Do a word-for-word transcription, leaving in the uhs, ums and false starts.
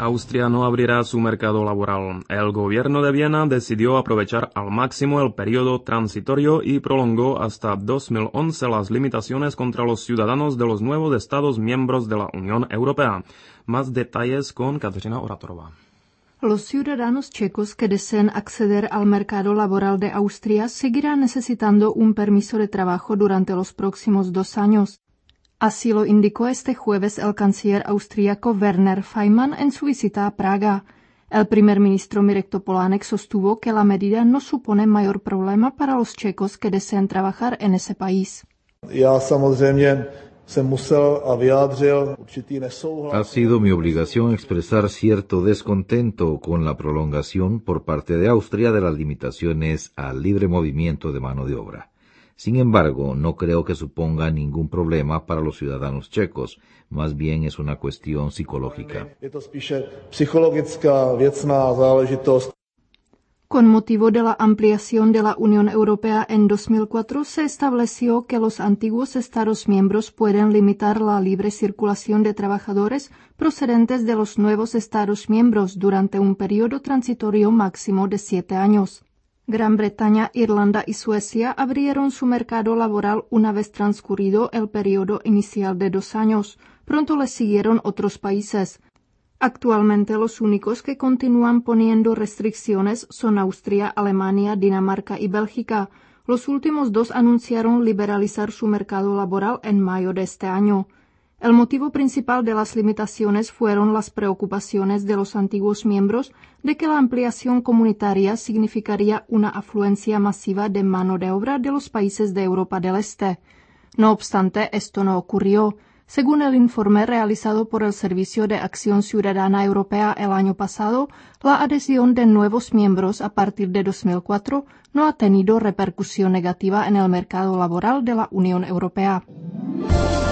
Austria no abrirá su mercado laboral. El gobierno de Viena decidió aprovechar al máximo el periodo transitorio y prolongó hasta dos mil once las limitaciones contra los ciudadanos de los nuevos Estados miembros de la Unión Europea. Más detalles con Kateřina Oratorova. Los ciudadanos checos que deseen acceder al mercado laboral de Austria seguirán necesitando un permiso de trabajo durante los próximos dos años. Así lo indicó este jueves el canciller austríaco Werner Faymann en su visita a Praga. El primer ministro Mirek Topolánek sostuvo que la medida no supone mayor problema para los checos que deseen trabajar en ese país. Já samozřejmě jsem musel a vyjádřil určitý nesouhlas. Ha sido mi obligación expresar cierto descontento con la prolongación por parte de Austria de las limitaciones al libre movimiento de mano de obra. Sin embargo, no creo que suponga ningún problema para los ciudadanos checos, más bien es una cuestión psicológica. Je to spíše psychologická věcná záležitost. Con motivo de la ampliación de la Unión Europea en dos mil cuatro se estableció que los antiguos Estados miembros pueden limitar la libre circulación de trabajadores procedentes de los nuevos Estados miembros durante un periodo transitorio máximo de siete años. Gran Bretaña, Irlanda y Suecia abrieron su mercado laboral una vez transcurrido el periodo inicial de dos años. Pronto le siguieron otros países. Actualmente los únicos que continúan poniendo restricciones son Austria, Alemania, Dinamarca y Bélgica. Los últimos dos anunciaron liberalizar su mercado laboral en mayo de este año. El motivo principal de las limitaciones fueron las preocupaciones de los antiguos miembros de que la ampliación comunitaria significaría una afluencia masiva de mano de obra de los países de Europa del Este. No obstante, esto no ocurrió. Según el informe realizado por el Servicio de Acción Ciudadana Europea el año pasado, la adhesión de nuevos miembros a partir de dos mil cuatro no ha tenido repercusión negativa en el mercado laboral de la Unión Europea.